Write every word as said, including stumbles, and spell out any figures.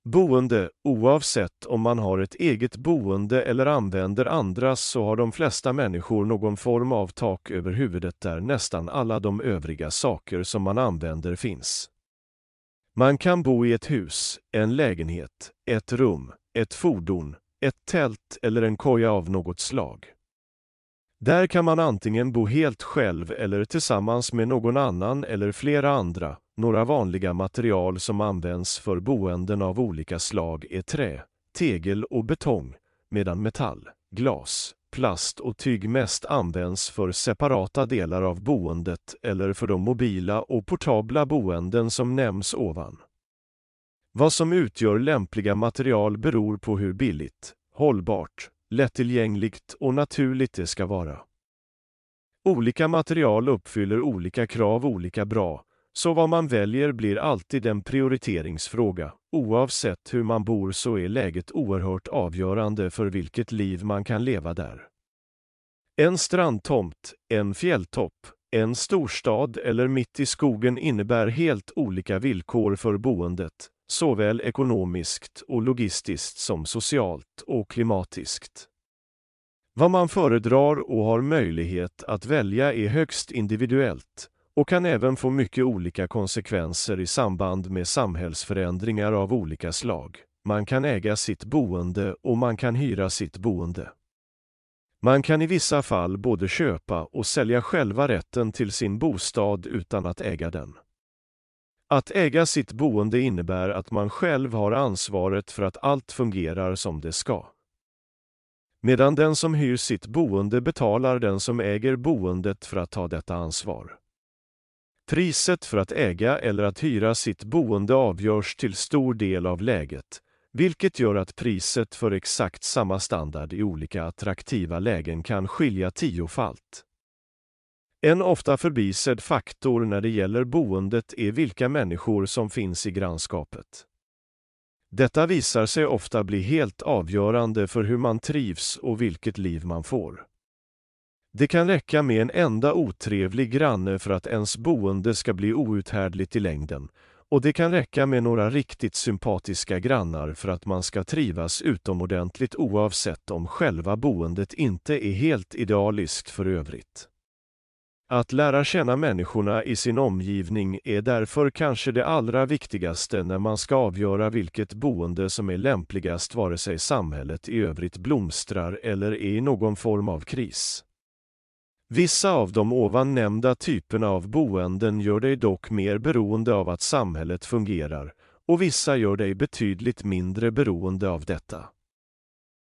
Boende, oavsett om man har ett eget boende eller använder andras, så har de flesta människor någon form av tak över huvudet där nästan alla de övriga saker som man använder finns. Man kan bo i ett hus, en lägenhet, ett rum, ett fordon, ett tält eller en koja av något slag. Där kan man antingen bo helt själv eller tillsammans med någon annan eller flera andra. Några vanliga material som används för boenden av olika slag är trä, tegel och betong, medan metall, glas, plast och tyg mest används för separata delar av boendet eller för de mobila och portabla boenden som nämns ovan. Vad som utgör lämpliga material beror på hur billigt, hållbart, lättillgängligt och naturligt det ska vara. Olika material uppfyller olika krav olika bra, så vad man väljer blir alltid en prioriteringsfråga. Oavsett hur man bor så är läget oerhört avgörande för vilket liv man kan leva där. En strandtomt, en fjälltopp, en storstad eller mitt i skogen innebär helt olika villkor för boendet, såväl ekonomiskt och logistiskt som socialt och klimatiskt. Vad man föredrar och har möjlighet att välja är högst individuellt och kan även få mycket olika konsekvenser i samband med samhällsförändringar av olika slag. Man kan äga sitt boende och man kan hyra sitt boende. Man kan i vissa fall både köpa och sälja själva rätten till sin bostad utan att äga den. Att äga sitt boende innebär att man själv har ansvaret för att allt fungerar som det ska. Medan den som hyr sitt boende betalar den som äger boendet för att ta detta ansvar. Priset för att äga eller att hyra sitt boende avgörs till stor del av läget, vilket gör att priset för exakt samma standard i olika attraktiva lägen kan skilja tiofalt. En ofta förbisedd faktor när det gäller boendet är vilka människor som finns i grannskapet. Detta visar sig ofta bli helt avgörande för hur man trivs och vilket liv man får. Det kan räcka med en enda otrevlig granne för att ens boende ska bli outhärdligt i längden, och det kan räcka med några riktigt sympatiska grannar för att man ska trivas utomordentligt oavsett om själva boendet inte är helt idealiskt för övrigt. Att lära känna människorna i sin omgivning är därför kanske det allra viktigaste när man ska avgöra vilket boende som är lämpligast vare sig samhället i övrigt blomstrar eller är i någon form av kris. Vissa av de ovan nämnda typerna av boenden gör dig dock mer beroende av att samhället fungerar, och vissa gör dig betydligt mindre beroende av detta.